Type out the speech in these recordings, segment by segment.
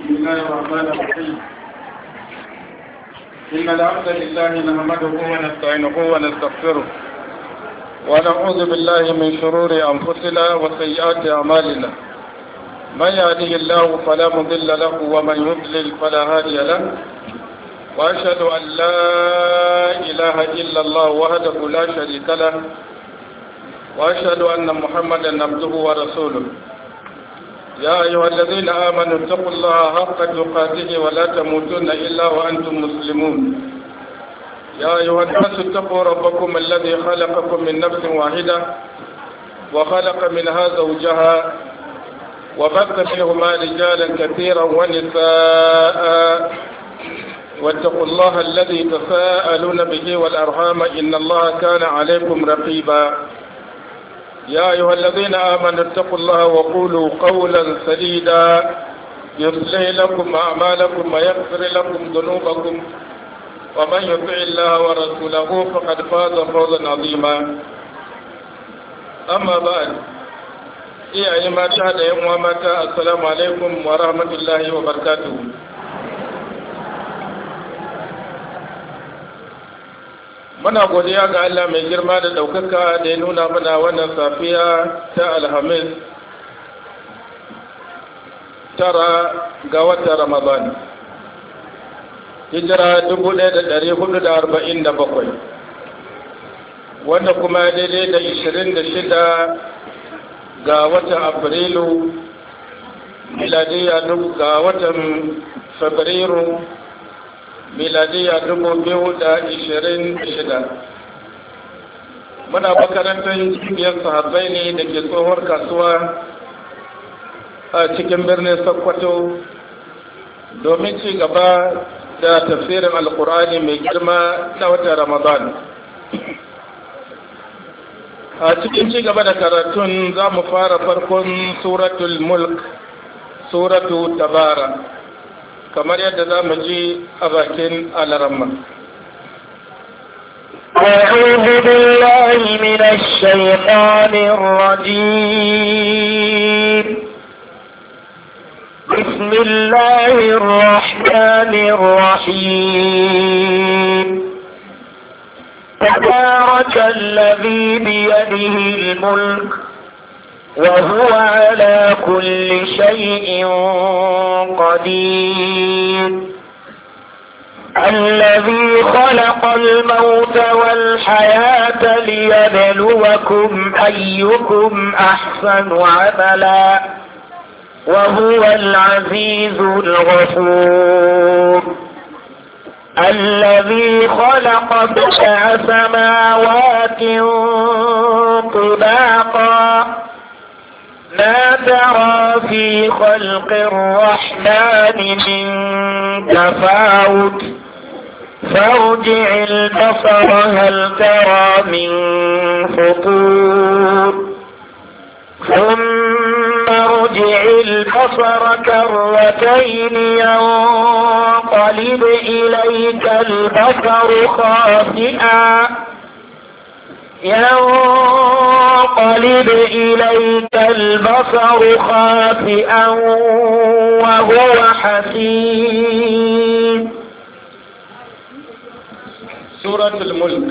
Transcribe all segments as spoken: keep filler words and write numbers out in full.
بسم الله الرحمن الرحيم. إن الحمد لله نحمده ونستعينه ونستغفره ونعوذ بالله من شرور أنفسنا وسيئات أعمالنا. من يهده الله فلا مضل له ومن يضلل فلا هادي له. وأشهد أن لا إله إلا الله وحده لا شريك له. وأشهد أن محمدا عبده ورسوله. يا أيها الذين آمنوا اتقوا الله حق تقاته ولا تموتن إلا وأنتم مسلمون. يا أيها الناس اتقوا ربكم الذي خلقكم من نفس واحدة وخلق منها زوجها وبث منهما رجالا كثيرا ونساء واتقوا الله الذي تساءلون به والأرحام إن الله كان عليكم رقيبا. يا أيها الذين آمنوا اتقوا الله وقولوا قولا سديدا يصلح لكم أعمالكم ويغفر لكم ذنوبكم ومن يطع الله ورسوله فقد فاز فوزا عظيما. أما بعد إيه ما شاهد يوم ومتى السلام عليكم ورحمة الله وبركاته. Muna godiya ga Allah mai girma da ɗaukaka da ya nuna mana wannan safiya ta Alhamis tara ga watan Ramadan. Hijira dubu ɗaya da ɗari hudu da arba'in da bakwai, wanda kuma daidai da ishirin da shida ga watan Afrilu, miladiya ga watan Fabrairu miladiya dubu biyu da ishirin da shida. Muna makarantar cibiyar sahabbai ne da ke tsohuwar kasuwa a cikin birnin Sokoto domin ci gaba da tafsirin Alkur'ani mai girma na watan Ramadan. A cikin ci gaba da karatun za mu fara farkon suratul mulk, suratu tabara, kamar yadda za mu ji a bakin alaramma. أعوذ بالله من الشيطان الرجيم. بسم الله الرحمن الرحيم. تبارك الذي بيده الملك وهو على كل شيء قدير. الذي خلق الموت والحياة ليبلوكم أيكم أحسن عملا وهو العزيز الغفور. الذي خلق سبع سماوات طباقا ما ترى في خلق الرحمن من تفاوت فارجع البصر هل ترى من فطور ثم ارجع البصر كرتين ينقلب إليك البصر خاسئا ينقلب إليك البصر خاسئا وهو حسير. سورة الملك.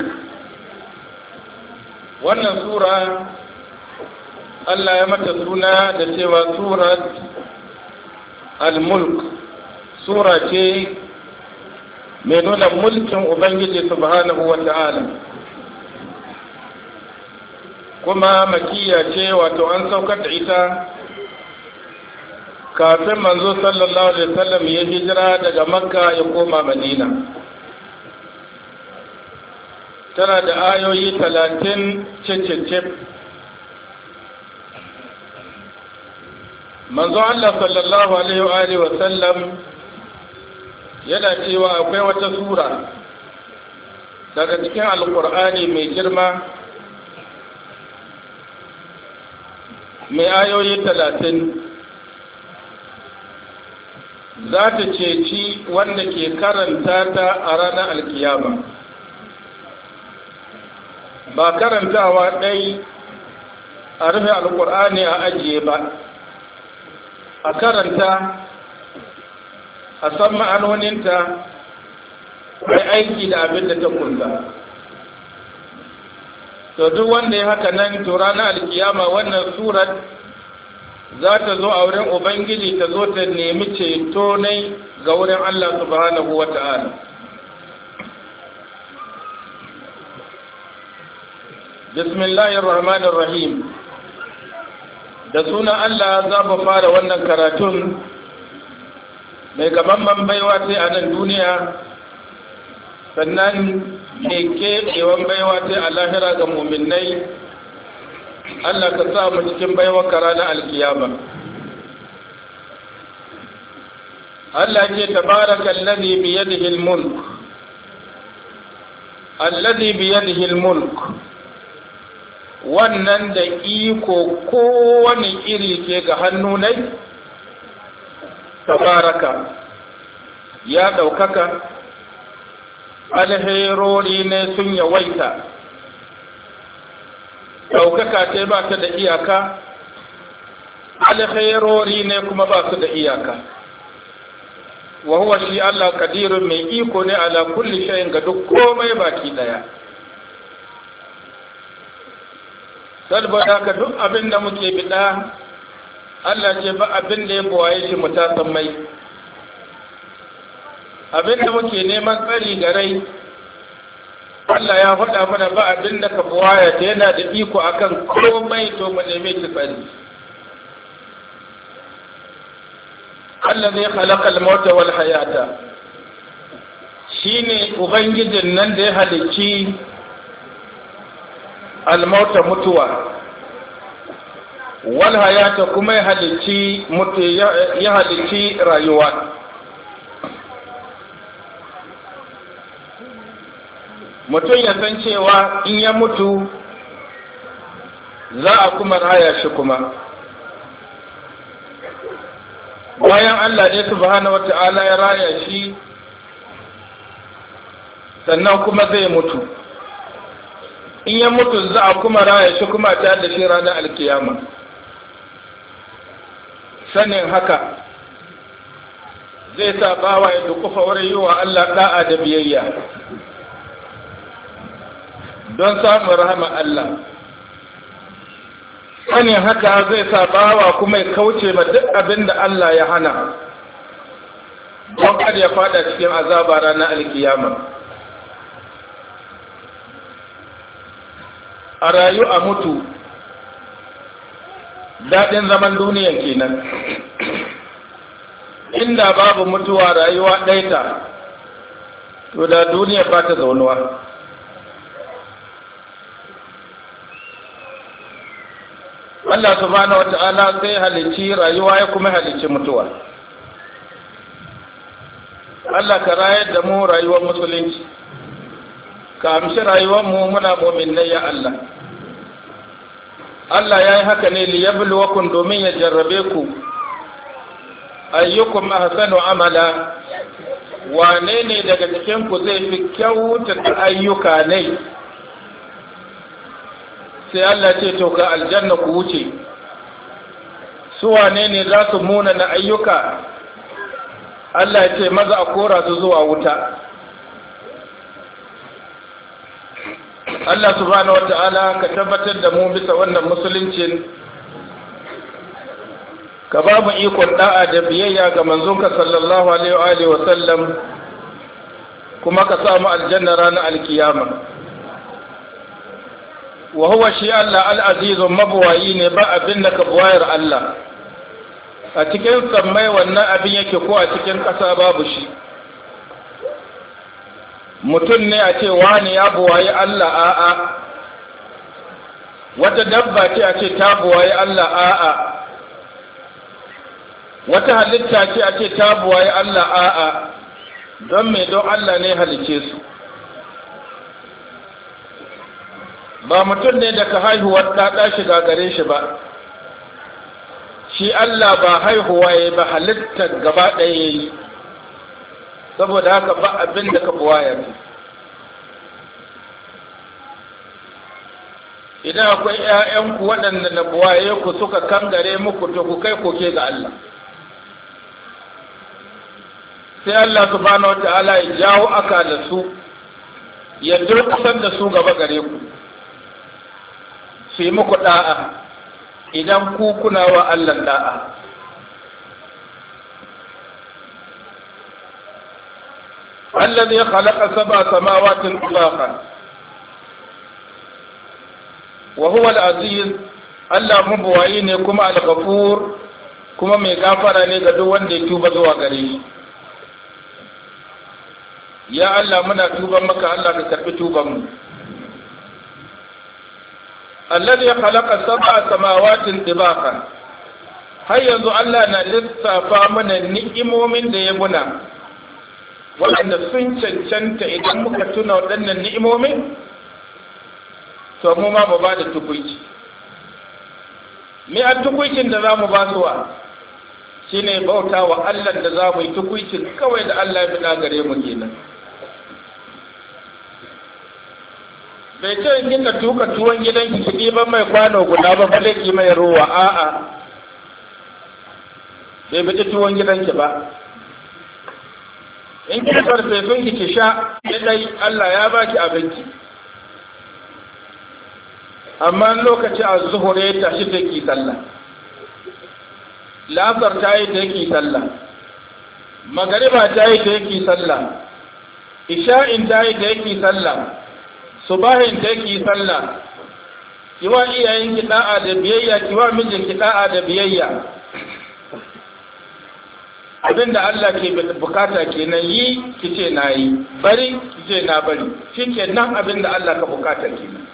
wannan sura Allah ya mata suna da cewa surat al-mulk, sura ce mai nuna mulkin Ubangiji subhanahu wa ta'ala, kuma makiya ce, wato an saukar da ita kafin manzo sallallahu alaihi wasallam ya hijira daga Makka ya koma Madina. Tana da ayoyi talatin cicicip. Manzo Allah sallallahu alaihi wasallam yana cewa akwai wata sura daga cikin Alƙur'ani mai girma mai ayoyi talatin za ta ceci wanda ke karanta ta a ranar alkiyama. Ba karantawa ɗai a rufe alkur'ani a ajiye ba, a karanta a san ma'anoninta ai aiki da abin da ta kunsa. To duk wanda ya haka nan to ranar alkiyama wannan surar za ta zo a wurin Ubangiji ta zo ta nemi ceto ne ga wurin Allah subhanahu wa ta'ala. Bismillahir Rahmanir Rahim. Da sunan Allah za mu fara wannan karatun mai gaban baiwa sai a nan duniya, sannan mai keɓewan baiwa sai a lahira ga muminai. Allah ka sa mu cikin baiwar ranar alkiyama. Allah ce tabaraka allazi bi yadihi al-mulk allazi bi yadihi al-mulk, wannan da iko kowane iri ke ga hannu nai. Tabaraka ya ɗaukaka, alherori ne sun yawaita, ɗaukaka ce ba ta da iyaka, alherori ne kuma ba su da iyaka. Wa huwa shi Allah kadirun mai iko ne ala kulli shayin ga duk komai baki daya. Saboda ka duk abin da muke bida, Allah ce ba abin da ya buwaye shi mutasan mai. Abin da muke neman tsari ga rai, Allah ya faɗa mana ba abin da ka buwaya ta yana da iko akan komai, to mu neme shi tsari. Allah zai khalaqa al-mauta wal hayata, shine ubangijin nan da ya halicci al-mauta mutuwa, wal hayata kuma ya halicci mutu ya halicci rayuwa. Mutum ya san cewa in ya mutu za a kuma raya shi kuma. Bayan Allah ne subhanahu wata'ala ya raya shi, sannan kuma zai mutu. In ya mutu za a kuma raya shi kuma ta da shi ranar alkiyama. Sanin haka zai sa bawa ya dukufa wurin yi wa Allah da'a da biyayya don samun rahama Allah. Sanin haka zai sa bawa kuma ya kauce ma duk abin da Allah ya hana don kada ya fada cikin azaba ranar alkiyama. A rayu a mutu, daɗin zaman duniyan kenan. Inda babu mutuwa rayuwa ɗaita, to da duniya ba ta zaunuwa. Allah subhanahu wata'ala sai halicci rayuwa ya kuma halicci mutuwa. Allah ka rayar da mu rayuwar musulunci, ka amshi rayuwar mu muna mu'minai ya Allah. Allah ya yi haka ne liyabluwakum domin ya jarrabe ku, ayyukum ahsanu amala, wane ne daga cikin ku zai fi kyautata ayyuka ne. Sai Allah ce to ga aljanna ku wuce. Su wane ne za su muna na ayyuka? Allah ya ce maza a kora su zuwa wuta. Allah subhanahu wata'ala ka tabbatar da mu bisa wannan musuluncin, ka ba mu ikon da'a da biyayya ga manzonka sallallahu alaihi wa sallam, kuma ka sa mu aljanna ranar alkiyama. Wa huwa shi Allah al-azizun mabuwayi ne, ba abin da ka buwayar Allah. A cikin sammai wannan abin yake ko a cikin ƙasa babu shi. Mutum ne a ce wani ya buwayi Allah a'a, wata dabba ce a ce ta buwayi Allah a'a, wata halitta ce a ce ta buwayi Allah a'a, don me don Allah ne halice su. Ba mutum ne daga haihuwar ɗaɗa shiga gare shi ba, shi Allah ba haihuwa ya ba halittar gaba ɗaya ya yi, saboda haka ba abin da ka buwaya ne. Idan akwai ‘ya'yanku waɗanda na buwaye ku suka kangare muku to ku kai koke ga Allah. sai Allah subhanahu wata'ala ya jawo aka da su ya durkusar da su gaba gare ku su yi muku da'a idan ku kuna wa Allah da'a. الذي خلق سبع سماوات طباقا وهو العزيز Allah mabuwayi ne kuma al-ghafur kuma mai gafara ne ga duk wanda ya tuba zuwa gare shi. Ya Allah muna tuban maka, Allah ka karbi tuban mu. Alladhi khalaqa sab'a samawatin tibaqan. Har yanzu Allah na lissafa mana ni'imomin da ya muna waɗanda sun cancanta idan muka tuna waɗannan ni'imomin to mu ma mu ba da tukuici. Me a tukuicin da za mu ba su wa shi ne bauta wa Allah da za mu yi tukuicin kawai da Allah ya fi gare mu kenan. Bai ce in kinka tuka tuwon gidanki ki ɗiban mai kwano guda ba bale ki mai ruwa, a'a bai bi tuwon gidanki ba. In ki farfefin ki ki sha dai Allah ya baki abinci, amma lokaci a zuhur ya tashi ta ki sallah, la'asar ta yi ta ki sallah, magariba ta yi ta ki sallah, isha'in ta yi ta ki sallah, subahin ta ki sallah, kiwa iyayen ki da'a da biyayya, kiwa mijin ki da'a da biyayya. Abinda Allah ke bukata kenan, yi kice na yi, bari kice na bari, shi kenan abinda Allah ka bukata kenan.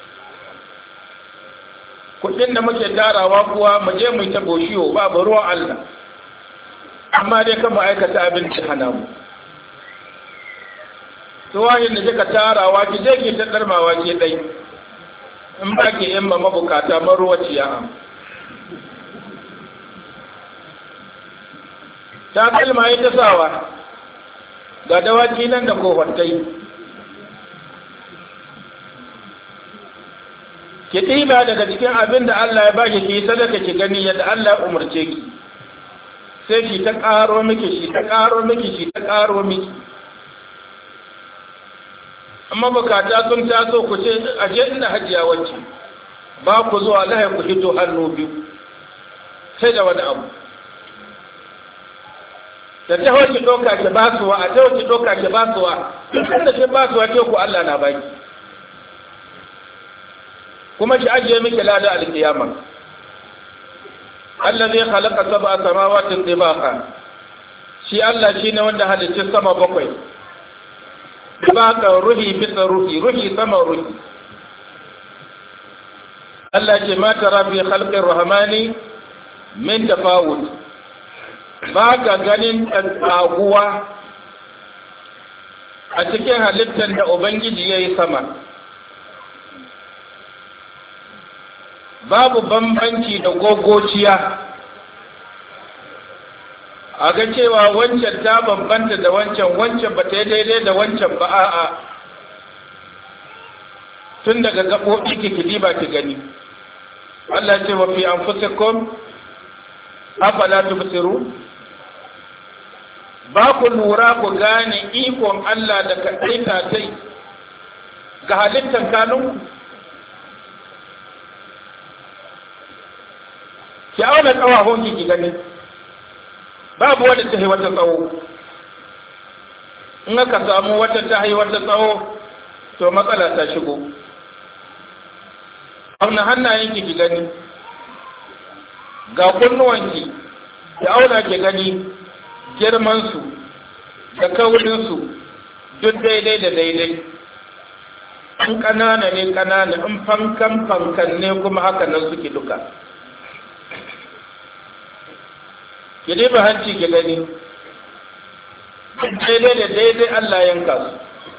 Kudin da muke tarawa kuwa mu je mu ta boshiyo babu ruwan Allah, amma dai kan mu aikata abin da hana mu. Tuwayin da kika tarawa ki je ki ta darmawa ke dai, in ba ki yin mabukata maruwaciya am. Ta kalma yi ta sawa ga dawaki nan da kofattai, ki ɗiba daga cikin abin da Allah ya baki ki sadaka ki gani yadda Allah ya umarce ki, sai ki ta ƙaro miki shi ta ƙaro miki shi ta ƙaro miki. Amma bukata sun taso ku ce aje inda hajiya wacce ba ku zuwa lahai ku hito hannu biyu sai da wani abu. Da ta hau ki ɗauka ki basuwa, a ta hau ki ɗauka ki basuwa, duk da ki basuwa ce ku Allah na baki. Kuma ki ajiye miki lada alkiyama. Allah zai halaka sab'a samawatin tibaqa. Shi Allah shine wanda halicci sama bakwai. Tibaqa ruhi bisa ruhi, ruhi sama ruhi. Allah ce ma tara fi khalqir rahmani min tafawut. Ba ka ganin tsaguwa a cikin halittar da Ubangiji ya yi sama. Babu bambanci da gogociya, a ga cewa wancan ta bambanta da wancan, wancan ba ta yi daidai da wancan ba, a'a. Tun daga gaɓoɓi ki ba ki gani. Allah ce wa fi anfusikum afala tubsiru. Ba ku lura ku gane ikon Allah da kaɗaita tai ga halittar kanunku. Ki auna ƙawahonki ki gani, babu wadda ta yi wata tsawo. In aka samu wata ta yi wata tsawo, to matsala ta shigo. Auna hannayenki ki gani, ga kunnuwanki, ki auna ki gani girmansu da kaurinsu duk daidai da daidai. In ƙanana ne ƙanana, in fankan fankan ne kuma haka nan suke duka. Ki dai ba hanci ki gani, daidai da daidai Allah yanka su.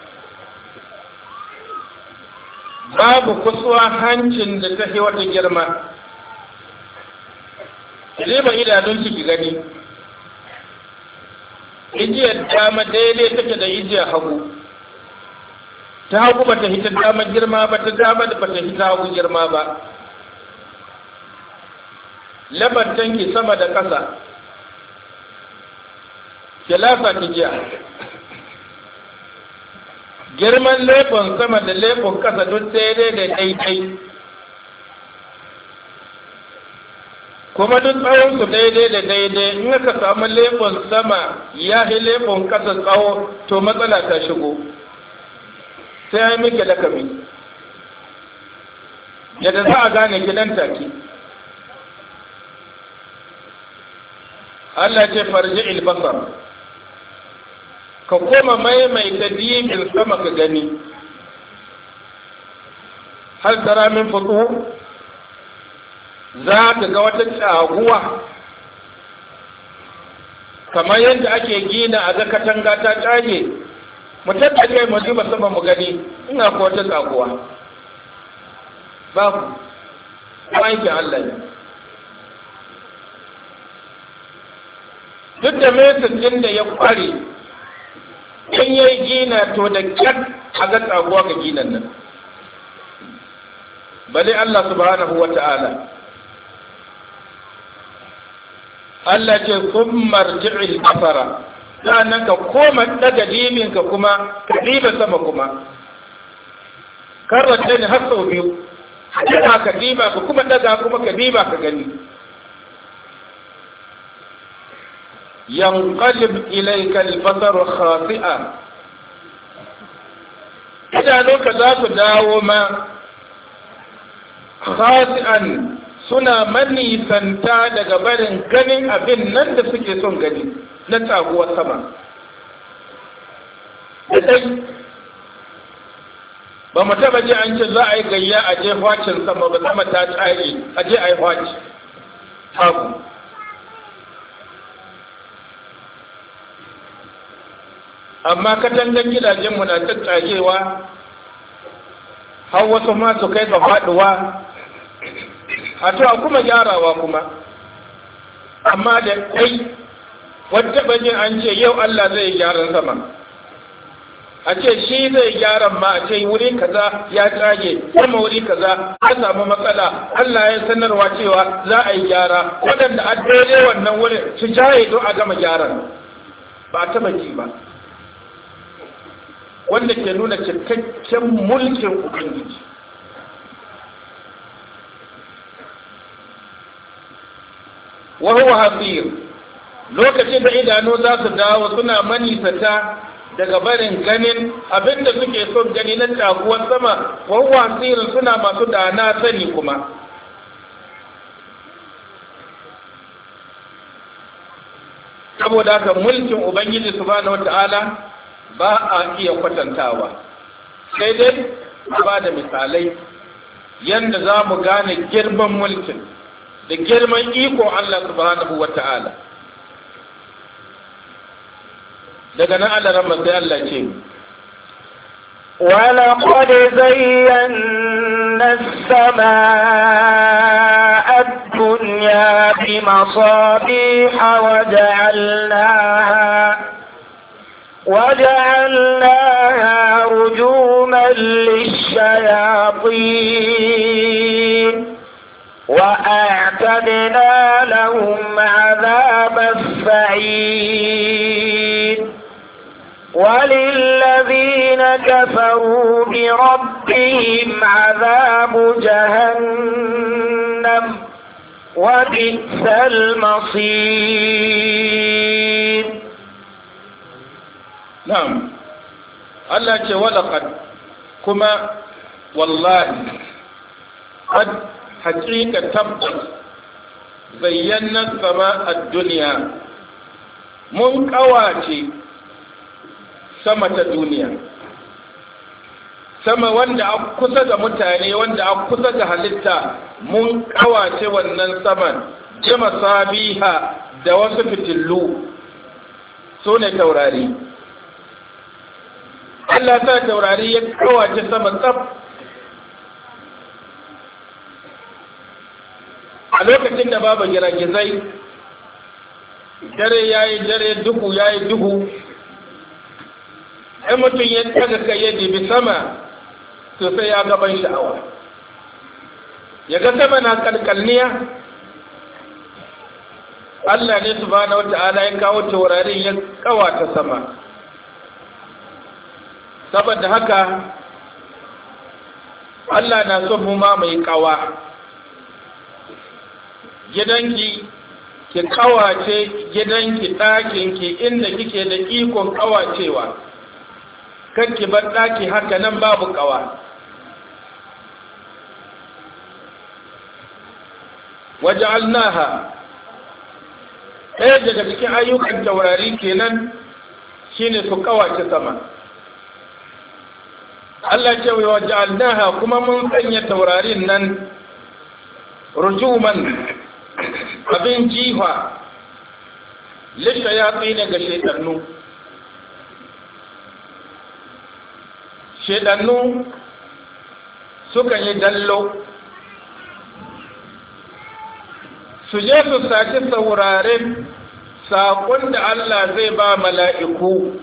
Babu kusuwa hancin da ta wata girma. Ki dai ba idanunki ki gani, ijiyar dama daidai take da ijiyar hagu. Ta hagu ba ta hita dama girma ba, ta dama da ba ta hita hagu girma ba. Labantanki sama da ƙasa. kilasa kijiya girman leɓen sama da leɓen ƙasa duk daidai da daidai kuma duk tsawonsu daidai da daidai in aka samu leɓen sama ya fi leɓen ƙasa tsawo to matsala ta shigo sai ya miki lakabi yadda za a gane gidan take Allah ce farji ilbasar ka koma maimaita dibin sama ka gani hal tara min futu za ka ga wata tsaguwa kamar yadda ake gina a ga katanga ta tsage mu tattake mu duba sama mu gani ina ko wata tsaguwa babu aikin Allah ne duk da mesin da ya kware in yayi gina to da kyar a ga tsaguwa ga ginan nan bale Allah subhanahu wa ta'ala Allah ce sun marji'il basara sannan ka koma daga diminka kuma ka diba sama kuma karrata ne har sau biyu ka ka diba ka kuma daga kuma ka diba ka gani yanqalib ilayka al-basar khasi'a idanunka za su dawo ma khasi'an suna manisanta daga barin ganin abin nan da suke son gani na taguwar sama da dai ba mu taba ji an ce za a yi gayya a je hwacin sama ba sama ta tsari a je a yi hwaci tagu amma katangan gidajenmu na tattagewa har wasu ma su kai ga faduwa a to a kuma gyarawa kuma amma da kai wadda bajin an ce yau Allah zai gyaran sama a ce shi zai gyaran ma a ce wuri kaza ya tsage kuma wuri kaza an samu matsala Allah ya sanarwa cewa za a yi gyara waɗanda a daidai wannan wurin su jaye don a gama gyaran ba a taba ji ba wanda ke nuna cikakken mulkin ubangiji wa huwa hasir lokacin da idanu za su dawo suna manisata daga barin ganin abinda suke son gani na taguwar sama wa huwa hasir suna masu dana sani kuma saboda haka mulkin ubangiji subhanahu wataala ba a iya kwatantawa sai dai ba da misalai yanda za mu gane girman mulkin da girman iko Allah subhanahu wa ta'ala daga nan Allah ran sai Allah ce ولقد زينا السماء الدنيا بمصابيح وجعلناها وجعلناها رجوما للشياطين وأعتدنا لهم عذاب السعير وللذين كفروا بربهم عذاب جهنم وبئس المصير Na'am, Allah ce walaƙad kuma wallahi, ƙad haƙiƙa tabbas zayyana sama a duniya, mun ƙawace sama ta duniya, sama wanda a kusa ga mutane wanda a kusa ga halitta mun ƙawace wannan saman, jama sabiha da wasu fitillu, su ne taurari. Allah sa taurari ya kawace sama tsaf a lokacin da babu giragizai dare ya yi dare duhu ya yi duhu ɗan mutum ya taga kai ya dibi sama to sai ya gaban sha'awa ya ga sama na kalkalniya Allah ne subhanahu wata'ala ya kawo taurarin ya kawata sama. Saboda haka Allah na son mu ma mai kawa. Gidanki ki kawace gidanki, ɗakinki inda kike da ikon kawacewa. Kanki bar ɗaki haka nan babu kawa. Waja'alnaha, ɗaya daga cikin ayyukan taurari kenan shine su kawace sama. Allah ce wa waja'alnaha, kuma mun sanya taurarin nan rujuman, abin jiha lishayatsi ne ga shaidannu. Shaidannu sukan yi dallo su je su saki sauraren saƙon da Allah zai ba mala'iku,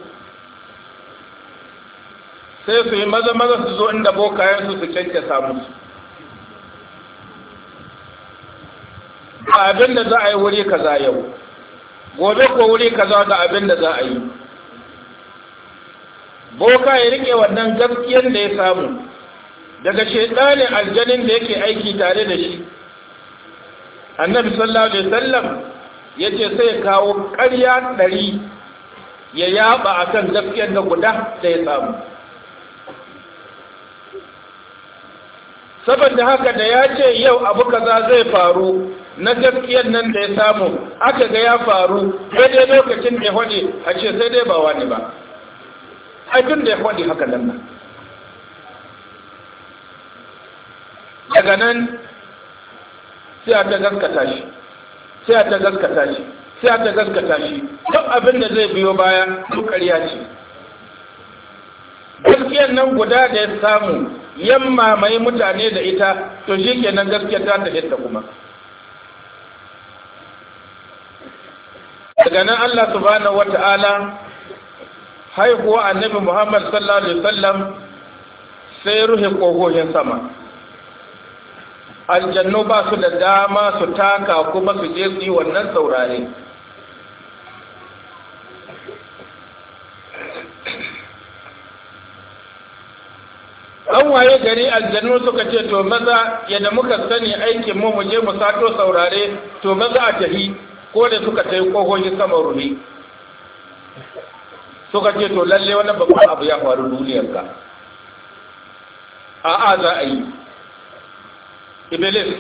sai su yi maza maza su zo inda bokayensu su kyankyasa musu. Abin da za a yi wuri kaza yau, gobe ko wuri kaza ga abin da za a yi. Boka ya rike wannan gaskiyar da ya samu daga shaidanin aljanin da yake aiki tare da shi. Annabi sallallahu alaihi wasallam yace sai kawo ƙarya ɗari ya yaba akan gaskiyar da guda da ya samu. Saboda haka da ya ce yau abu kaza zai faru na gaskiyar nan da ya samu, aka ga ya faru daidai lokacin da ya hode a ce sai dai ba wani ba. Abin da ya hode haka nan. Daga nan sai a ta gaskata shi, sai a ta gaskata shi, sai a ta gaskata shi, duk abin da zai biyo baya duk ƙarya ce. Gaskiyar nan guda da ya samu yamma mai mutane da ita, to shi kenan gaskiyar ta ta hita kuma. Daga nan Allah subhanahu wata'ala haihuwa annabi Muhammad sallallahu alaihi wasallam sai ruhe kogohin sama. Aljannu ba su da dama su taka kuma su je su yi wannan saurare. An waye gari aljannu suka ce to maza yadda muka sani aikin mu mu je mu sato saurare, to maza a tahi, ko da suka tayi kogohin sama ruhi. Suka ce to lalle wani babban abu ya faru duniyarka. A'a za a yi. Iblis,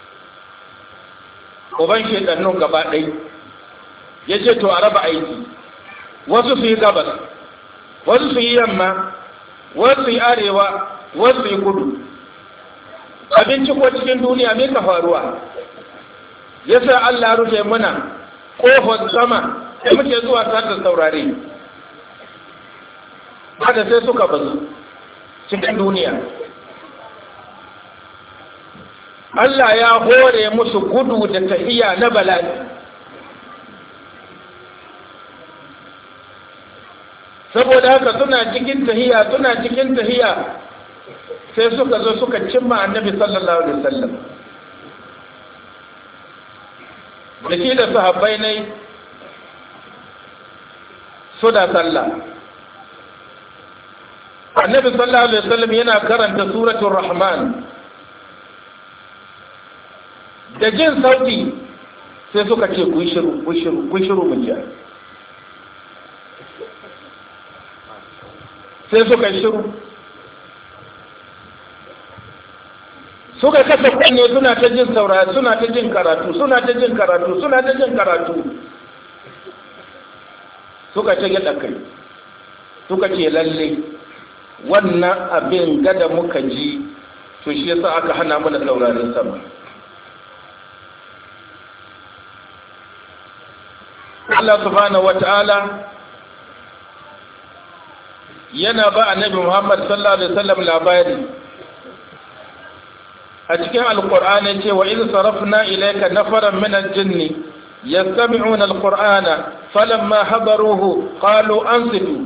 uban shaidannun gaba ɗai, ya ce to a raba aiki, wasu su yi gabas, wasu su yi yamma, wasu su yi arewa, wasu su yi kudu. Abinci ko cikin duniya mai ka faruwa, ya sa Allah rufe muna ƙofar sama da muke zuwa sata saurare. Hada sai suka bazu cikin duniya. Allah ya hore musu gudu da tahiya na bala'i. Saboda haka suna cikin tahiya, suna cikin tahiya, sai suka zo suka cimma annabi sallallahu alaihi wasallam. Da shi da sahabbai ne suna sallah. Annabi sallallahu alaihi wasallam yana karanta suratul Rahman. Da jin sauti sai suka ce kun shiru kun shiru kun shiru mun ji, sai suka shiru, suka kasa kunne suna ta jin saurari, suna ta jin karatu, suna ta jin karatu, suna ta jin karatu. Suka ce gyaɗa kai, suka ce lalle wannan abin gada muka ji, to shi yasa aka hana mana saurarin sama. Allah subhanahu wata'ala yana ba annabi Muhammad sallallahu alaihi wasallam labari a cikin alqur'ani cewa idh sarafna ilayka nafaran min al-jinni yastami'una al-qur'ana falamma hadaruhu qalu ansitu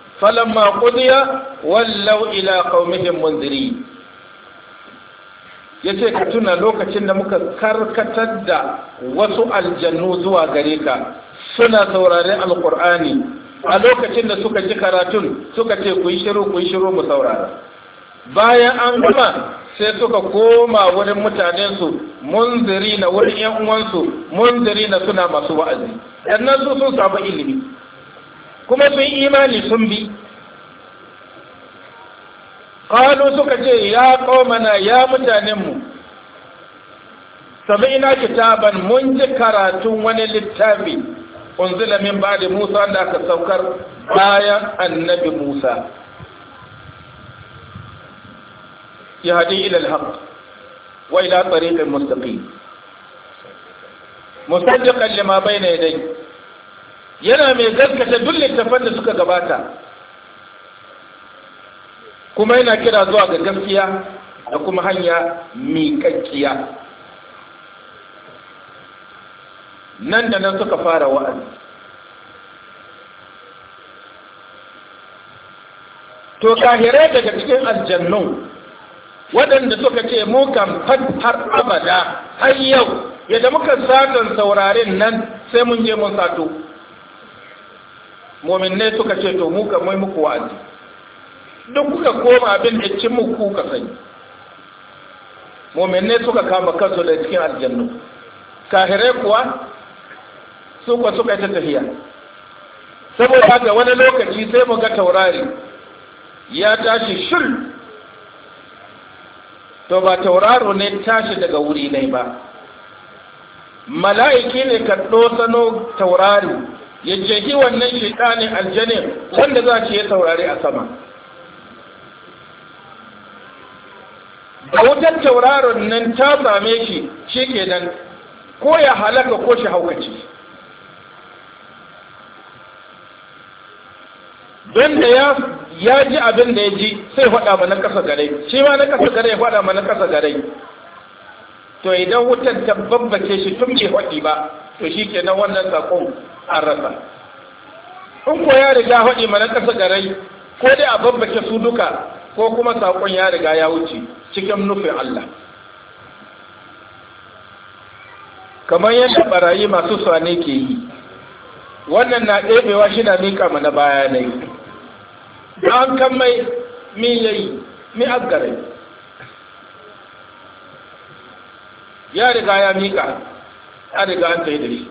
falamma qudiya wallaw ila qaumihim munzirin. yace ka tuna lokacin da muka karkatar da wasu aljannu zuwa gare ka suna sauraren alqur'ani a lokacin da suka ji karatun suka ce ku yi shiru ku yi shiru mu saurara bayan an gama sai suka koma wurin mutanensu munziri na wurin yan uwansu munziri na suna masu wa'azi sannan su sun samu ilimi kuma sun imani sun bi qalu suka ce ya qaumana ya mutanenmu sami'na kitaban mun ji karatun wani littafi unzila min ba'di Musa da aka saukar bayan annabi Musa yahdi ila al-haq wa ila tariqin mustaqim musaddiqan lima bayna yadayhi yana mai gaskata duk littafan da suka gabata kuma yana kira zuwa ga gaskiya da kuma hanya miƙaƙƙiya nan da nan suka fara wa'azi to kahirai daga cikin aljannun waɗanda suka ce mu kan har abada har yau yadda muka satan sauraren nan sai mun je mun sato mu'minai suka ce to mu kan mai muku wa'azi duk kuka koma abin da cin muku ka sani mu'minai suka kama kansu da cikin aljannu kahirai kuwa su kuwa suka yi ta tafiya saboda haka wani lokaci sai mu ga taurari ya tashi shul to ba tauraro ne tashi daga wuri ne ba mala'iki ne ka ɗosano taurari ya jehi wannan shaitanin aljanin wanda za shi ya taurari a sama da wutar tauraron nan ta same shi shi kenan ko ya halaka ko shi haukaci don da ya ya ji abin da ya ji sai faɗa ma na ƙasa gare shi ma na ƙasa gare ya faɗa ma na ƙasa gare to idan wutar ta babbace shi tun bai faɗi ba to shi ke nan wannan saƙon an rasa in ko ya riga faɗi ma na ƙasa gare ko dai a babbace su duka ko kuma saƙon ya riga ya wuce cikin nufin Allah kamar yadda barayi masu swane ke yi wannan na ɗebewa shi na miƙa mana bayanai da an kan mai mi yayi mi asgare ya riga ya miƙa ya riga an ta yi da shi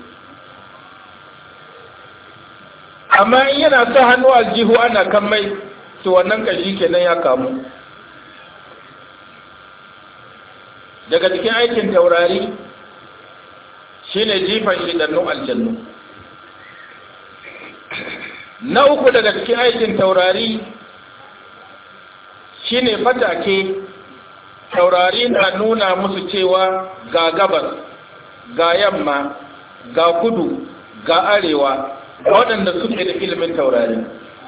amma in yana sa hannu aljihu ana kan mai to wannan kashi kenan ya kamu daga cikin aikin taurari shine jifan shidannun aljannu na uku daga cikin aikin taurari shine fatake taurari na nuna musu cewa ga gabas ga yamma ga kudu ga arewa ga waɗanda suke da ilimin taurari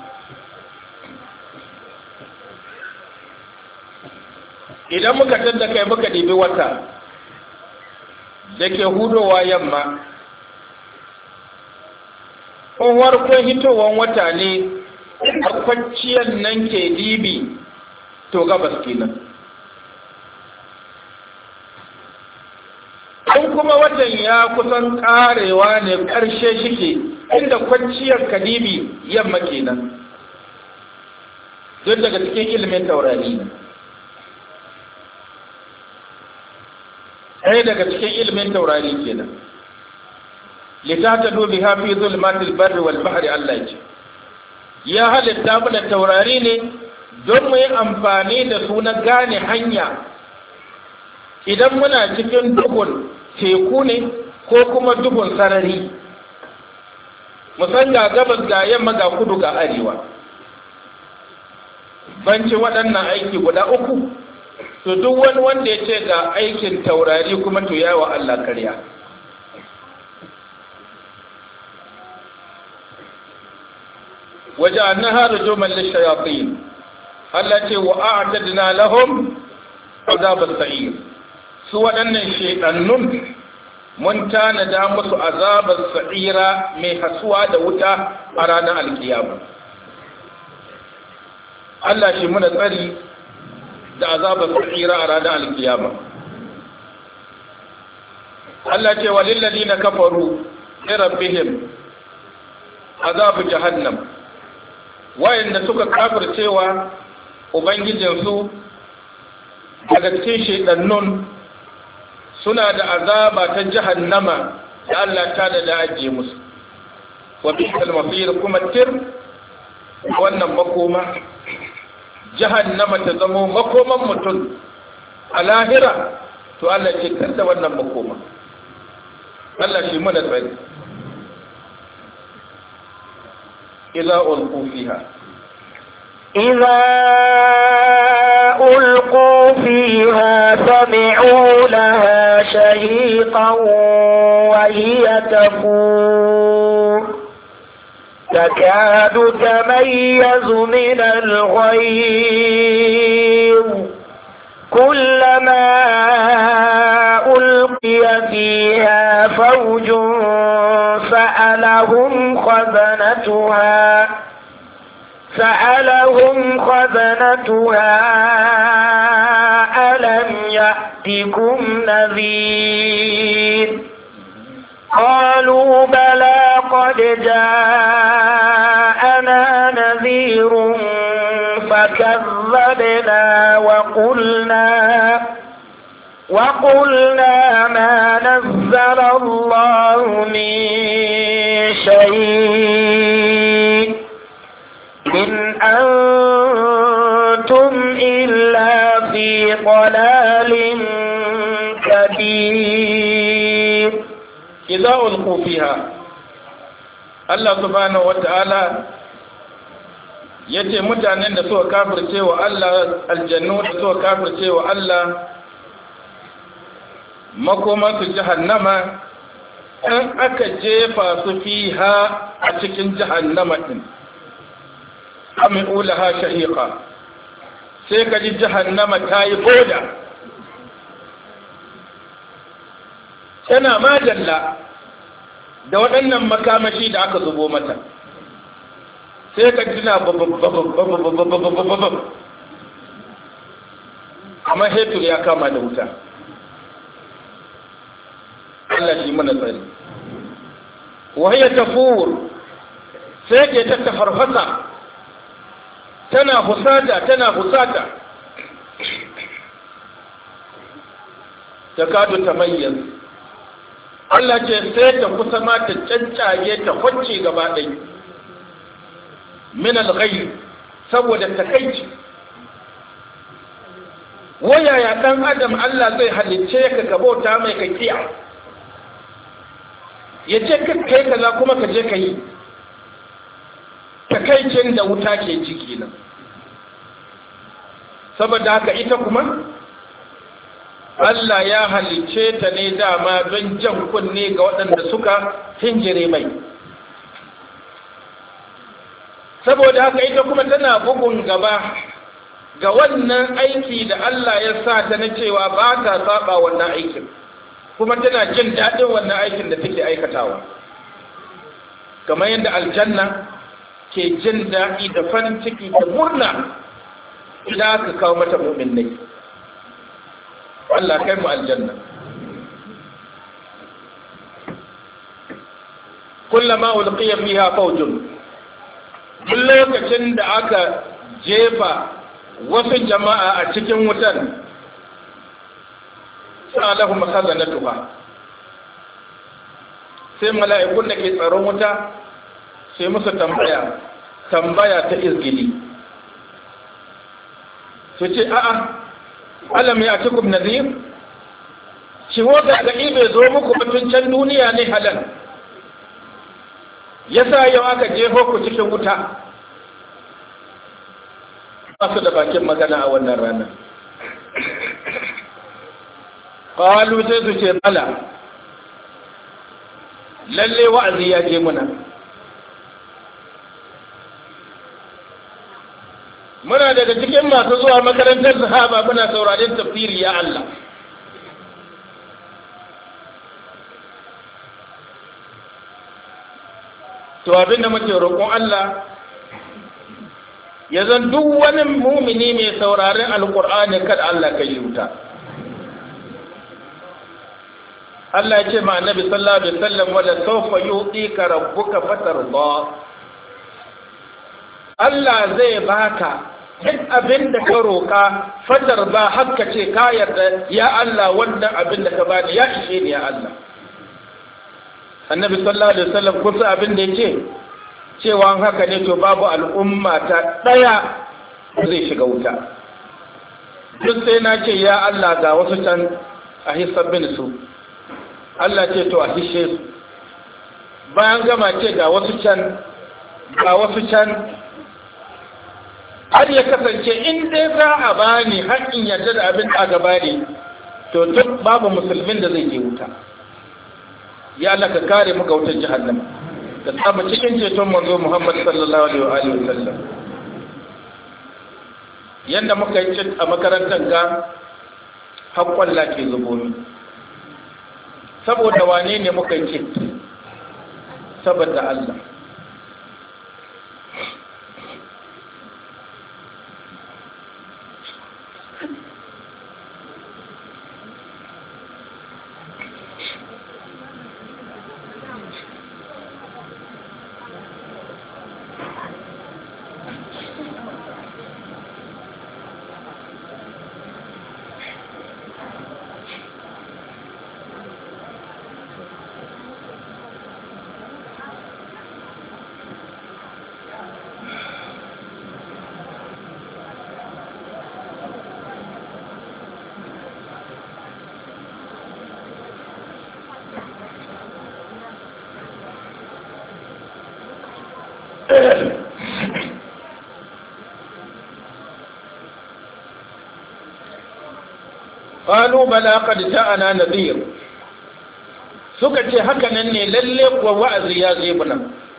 idan muka tadda kai muka dibi wata da ke hudowa yamma in warkon hitowar wata ne a kwanciyar nan ke dibi to gabas kenan in kuma watan ya kusan karewa ne karshe shike inda kwanciyar kadibi yamma kenan don daga cikin ilimin taurari ne ɗaya daga cikin ilimin taurari kenan litatadu biha fi zulmatil barri wal bahri Allah ya ce ya halitta mana taurari ne don mu yi amfani da su na gane hanya idan muna cikin duhun teku ne ko kuma duhun sarari musan ga gabas ga yamma ga kudu ga arewa banci waɗannan aiki guda uku to duk wani wanda ya ce ga aikin taurari kuma to yawa Allah karya waje annaha rujuman lishayatin Allah ce wa a'tadna lahum azab as-sa'ir su waɗannan shedannun mun tanada musu azabar sa'ira mai hasuwa da wuta a ranar alkiyama Allah shi muna tsari da azabar sa'ira a ranar alkiyama Allah ce walil ladina kafaru li rabbihim azabu jahannam, wayanda suka kafircewa ubangijinsu daga cikin shaydannun suna da azaba ta jahannama da Allah ta da ajiye musu. Wa bi'sal masir, kuma tir wannan makoma jahannama ta zamo makoman mutum a lahira, to Allah ce kada wannan makoma. Allah shi mana tsari. idza ulqu fiha idza ulqu fiha sami'u laha shahiqan wa hiya tafur takadu tamayyazu min al-ghayb kullama ulqiya fiha fawjun sa'alahum khazanatuha sa'alahum khazanatuha alam ya'tikum nadhir qalu bala qad ja'ana nadhirun فكذبنا وقلنا وقلنا ما نزل الله من شيء إن أنتم إلا في ضلال كبير. إذا ألقوا فيها الله سبحانه وتعالى yace mutanen da suka kafirce wa Allah, aljannu da suka kafirce wa Allah, makoman su jahannama, in aka jefa su fiha a cikin jahannama din ami'u laha shahiqa, sai ka ji jahannama ta yi boda, tana majalla da waɗannan makamashi da aka zubo mata, sai ka tuna babbabbababbabbabbabbabbabbab amma hetur ya kama da wuta. Allah shi mana tsari. Wahaya tafur, sai ke ta tafarfasa, tana husata tana husata, ta kadu ta mayyar. Allah ce sai ta kusa ma ta cancage ta kwanci gaba ɗaya min al-ghayr, saboda takaici. Wayaya dan adam Allah zai halicce ka ka bauta mai ka kiya, ya ce ka kai kaza kuma ka je ka yi. Takaicin da wuta ke ciki nan. Saboda haka ita kuma Allah ya halicce ta ne dama don jan kunne ga waɗanda suka hinjire mai. Saboda haka ita kuma tana bugun gaba ga wannan aiki da Allah ya sa ta na cewa ba ta saba wannan aikin, kuma tana jin daɗin wannan aikin da take aikatawa, kamar yadda aljanna ke jin daɗi da farin ciki da murna idan aka kawo mata mu'minai. Allah kai mu aljanna. kullama ulqiya fiha fawjun, duk lokacin da aka jefa wasu jama'a a cikin wutan, sa'alahum khazanatuha, sai mala'ikun da ke tsaron wuta sai musu tambaya tambaya ta izgili, su ce a'a alam ya cikum nazir, shi wata ga bai zo muku batun can duniya ne halal, yasa yau aka jefo ku cikin wuta. Ba su da bakin magana a wannan rana. Qalu sai su ce bala, lalle wa'azi ya je muna. Muna daga cikin masu zuwa makarantar sahaba muna sauraren tafsiri ya Allah. To abinda muke roƙon Allah ya zan duk wani mumini mai sauraren alƙur'ani kada Allah ka yi wuta. Allah ya ce ma annabi sallallahu alaihi wasallam wala sawfa yu'tika rabbuka fatarda. Allah zai baka duk abin da ka roƙa fatarda hakka ce ka yarda ya Allah wannan abin da ka bani ya ishe ni ya Allah. Annabi sallallahu alaihi wasallam kusa abin da yake cewa haka ne to babu al'umma ta daya zai shiga wuta. Duk sai na ce ya Allah ga wasu can a hisabin su. Allah ce to a hishe su. Bayan gama ce ga wasu can ga wasu can har ya kasance in dai za a bani haƙƙin yadda da abin da aka bani to duk babu musulmin da zai je wuta. Ya Allah ka kare mu ga wutar jahannama ka samu cikin ceton manzo Muhammad sallallahu alaihi wa sallam. Yanda muka yi a makarantar ga haƙƙon ke zubo ni saboda wane ne muka yi saboda Allah. qalu bala qad ja'ana nadhir, suka ce haka nan ne lalle kuwa wa'azi ya zo mana,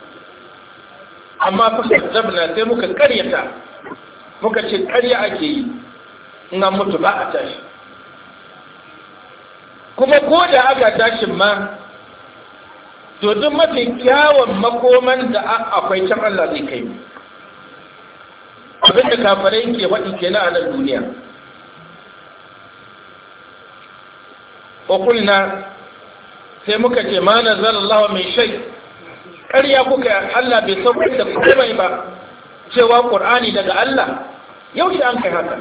amma fa kadzabna sai muka karyata muka ce karya ake yi in an mutu ba a tashi, kuma ko da aka tashin ma to duk mafi kyawun makoman da akwai can Allah zai kai mu. Abinda kafirai ke faɗi kenan a nan duniya. Wakulna sai muka ce ma nazar Allah mai shai, ƙarya kuka Allah bai saukar da komai ba cewa Ƙur'ani daga Allah, yaushe an kai haka.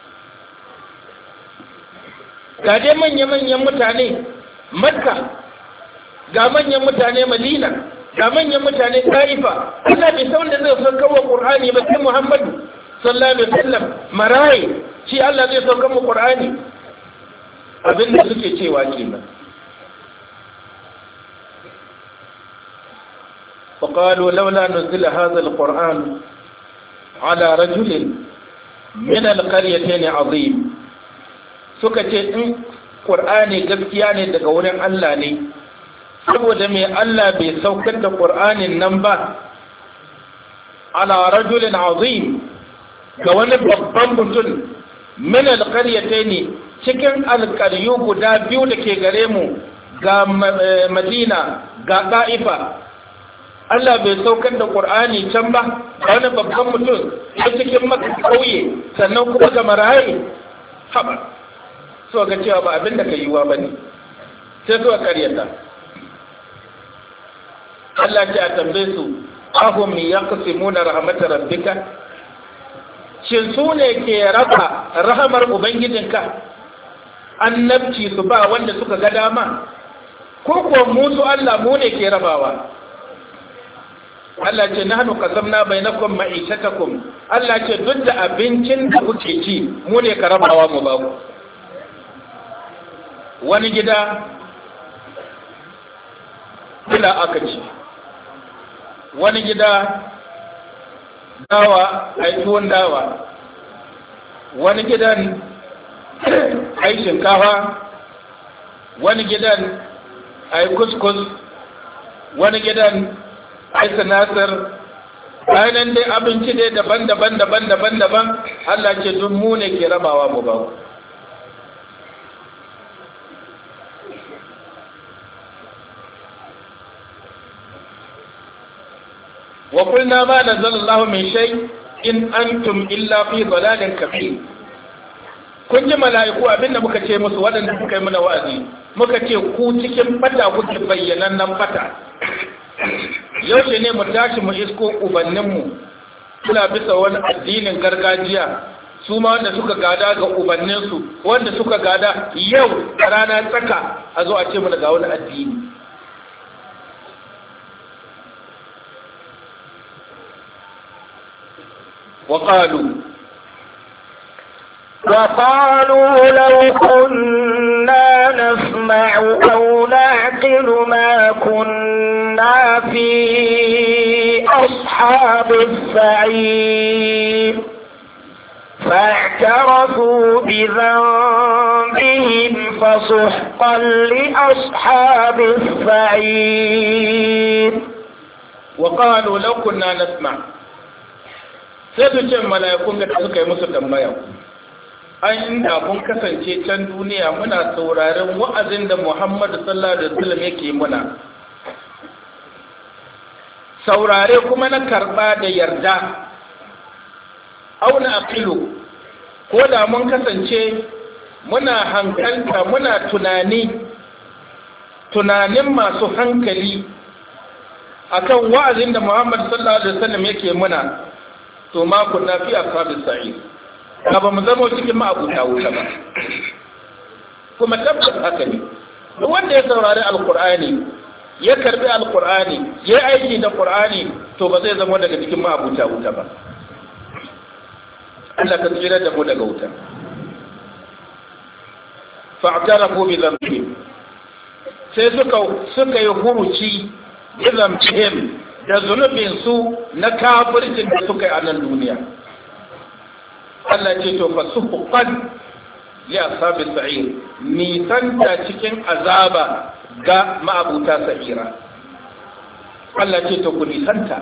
Ga dai manya-manyan mutane Makka, ga manyan mutane Madina, ga manyan mutane Taifa, Allah bai san da zai saukar wa Ƙur'ani ba sai Muhammadu sallallahu alaihi wasallam marayi shi Allah zai saukar mu Ƙur'ani. Abin da suke cewa kenan. وقالوا لولا نزل هذا القرآن على رجل من القريتين عظيم. suka ce in Qur'ani gaskiya ne daga wurin Allah ne, saboda me Allah bai saukar da Qur'anin nan ba ala rajulin azim ga wani babban mutum min alqaryatayn cikin alƙaryu guda biyu da ke gare mu ga Madina ga Ta'ifa. Allah bai saukar da Qur'ani can ba ga wani babban mutum a cikin Makka kauye sannan kuma ga marayi haba so ga cewa ba abin da ka yiwa bane sai zuwa karyata. Allah ce a tambaye su ahum yaqsimuna rahmatar rabbika, shin su ne ke raba rahamar ubangijinka, annabci su ba wanda suka ga dama, ko kuwa mu su Allah mu ne ke rabawa. Allah ce nahnu qasamna bainakum ma'ishatakum, Allah ce duk da abincin da kuke ci mu ne ka rabawa mu ba ku. Wani gida kula aka ci, wani gida dawa ai tuwon dawa, wani gidan ai shinkafa, wani gidan ai kuskus, wani gidan ai sinasir, bayanan dai abinci dai daban-daban daban-daban daban. Allah ce duk mu ne ke rabawa mu ba. wa qulna ma nazzala Allahu min shay in antum illa fi dalalin kabir. kun ji mala'iku abinda muka ce musu waɗanda suka yi mana wa'azi muka ce ku cikin bata kuke bayyanannen bata yaushe ne mu tashi mu isko ubanninmu suna bisa wani addinin gargajiya su ma wanda suka gada ga ubanninsu wanda suka gada yau a rana tsaka a zo a ce mana ga wani addini wa qalu وقالوا لو كنا نسمع أو نعقل ما كنا في أصحاب السعير فاعترفوا بذنبهم فسحقا لأصحاب السعير وقالوا لو كنا نسمع سيدو ملائكون da suka yi musu tambaya an inda kun kasance can duniya muna sauraron wa'azin da Muhammadu sallallahu alaihi wasallam yake muna saurare kuma na karba da yarda auna aqilu ko da mun kasance muna hankalta muna tunani tunanin masu hankali akan wa'azin da Muhammadu sallallahu alaihi wasallam yake muna to ma kunna fi ashabis sa'id ba ba mu zama cikin ma'abuta wuta ba kuma tabbas haka ne duk wanda ya saurari alkur'ani ya karbi alkur'ani ya aiki da qur'ani to ba zai zama daga cikin ma'abuta wuta ba Allah ka tsira da mu daga wuta fa'tarafu bi dhanbihim sai suka suka yi huruci bi dhanbihim da zunubin su na kafircin da suka yi a nan duniya Allah ce to fasuhuqan li ashabis sa'ir nisanta cikin azaba ga ma'abuta sa'ira Allah ce to ku nisanta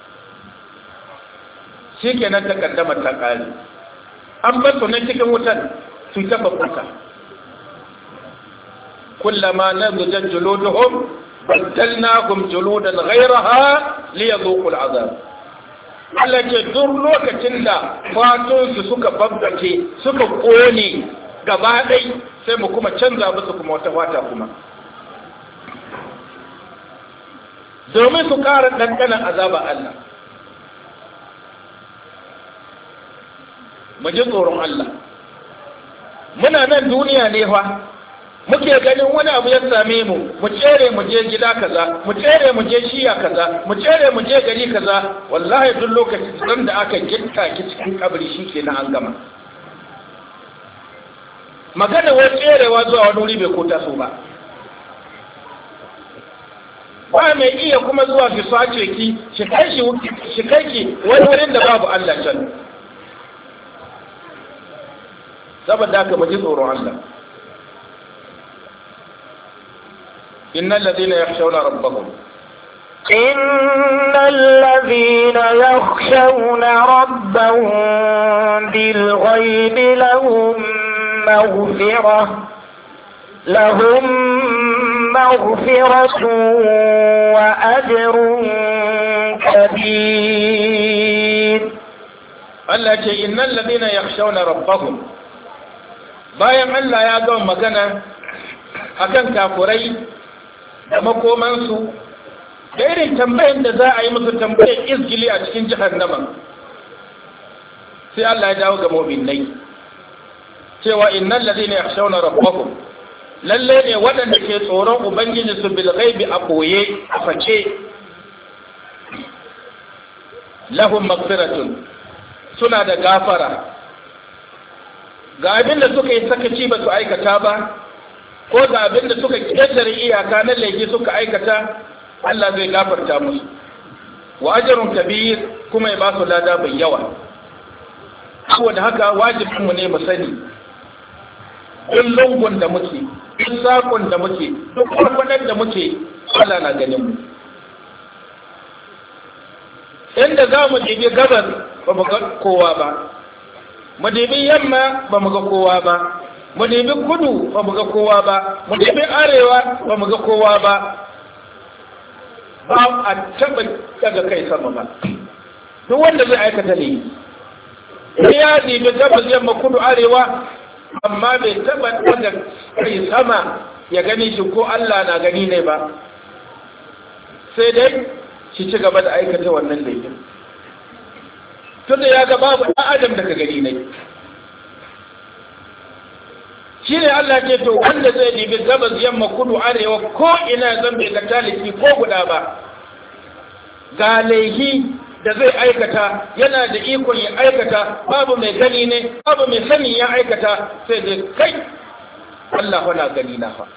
shikenan ta kaddama ta kare an bar su nan cikin wutan su ta babbata kullama nadjat juluduhum badalnahum juludan ghayraha liyadhuqu al'azab Allah ce duk lokacin da fatonsu suka babbace suka kone gaba ɗai sai mu kuma canza musu kuma wata fata kuma domin su ƙara ɗanɗanan azaba Allah mu ji tsoron Allah muna nan duniya ne fa muke ganin wani abu ya same mu mu tsere mu je gida kaza mu tsere mu je shiya kaza mu tsere mu je gari kaza wallahi duk lokacin da aka gitta ki cikin kabari shikenan an gama magana wai tserewa zuwa wani wuri bai ko taso ba ba mai iya kuma zuwa ki sace ki shi kai shi shi kai ki wani wurin da babu Allah can saboda haka mu ji tsoron Allah إن الذين يخشون ربهم إن الذين يخشون ربهم بالغيب لهم مغفرة لهم مغفرة وأجر كبير التي إن الذين يخشون ربهم bayan Allah ya gama magana akan kafurai da makomansu da irin tambayin da za a yi musu tambayar izgili a cikin jahannama sai Allah ya dawo ga mu'minai cewa innal ladina yakhshawna rabbahum lalle ne waɗanda ke tsoron ubangiji su bil ghaibi a koye a face lahum maghfiratun suna da gafara ga abin da suka yi sakaci ba su aikata ba ko ga abin da suka ƙetare iyaka na laifi suka aikata Allah zai gafarta musu wa ajrun kabir kuma ya ba su lada mai yawa saboda haka wajibinmu ne mu sani duk lungun da muke duk sakon da muke duk farfanar da muke Allah na ganin mu inda za mu dibi gabas ba mu ga kowa ba mu dibi yamma ba mu ga kowa ba mu dibi kudu ba mu ga kowa ba mu dibi arewa ba mu ga kowa ba ba a taɓa daga kai sama ba duk wanda zai aikata ne ya dibi gabas yamma kudu arewa amma bai taba daga kai sama ya gani shi ko Allah na gani ne ba, sai dai shi ci gaba da aikata wannan laifin tunda ya ga babu ɗan adam da ka gani ne. Shi ne Allah ke to wanda zai dibi gabas yamma kudu arewa ko ina zan bai ga taliki ko guda ba, ga laifi da zai aikata yana da ikon ya aikata, babu mai gani ne babu mai sani ya aikata, sai dai kai Allah na gani na fa,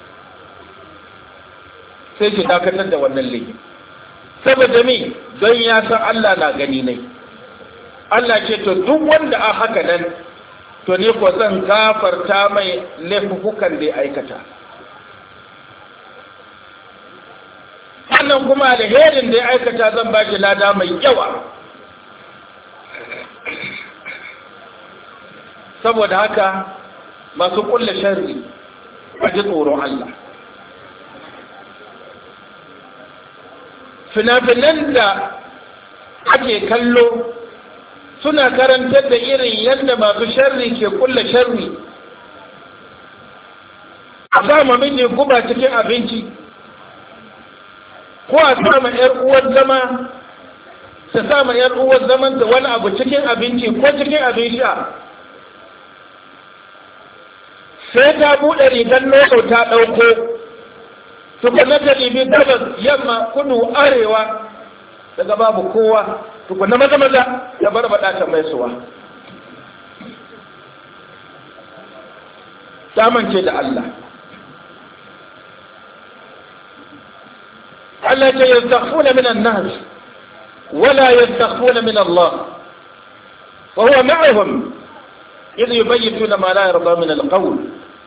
sai ki dakatar da wannan laifi saboda mi don ya san Allah na gani ne. Allah ce to duk wanda a haka nan to ne ko zan gafarta mai laifukan da ya aikata, sannan kuma alherin da ya aikata zan ba shi lada mai yawa. Saboda haka masu kulle sharri a ji tsoron Allah. Fina-finan da ake kallo suna karantar da irin yadda masu sharri ke kulle sharri. A sama mini guba cikin abinci, ko a sama ‘yar uwar zama ta sama ‘yar uwar zaman da wani abu cikin abinci ko cikin abin sha, sai ta buɗe rigar nono ta ɗauko, tukuna ta ɗibi gabas yamma kudu arewa daga babu kowa, tukuna maza maza ta barbaɗa ta mai suwa. Ta mance da Allah. Allah ce yastakhfuna min an-nas wala yastakhfuna min Allah wa huwa ma'ahum idh yubayyituna ma la yarda min al-qawl.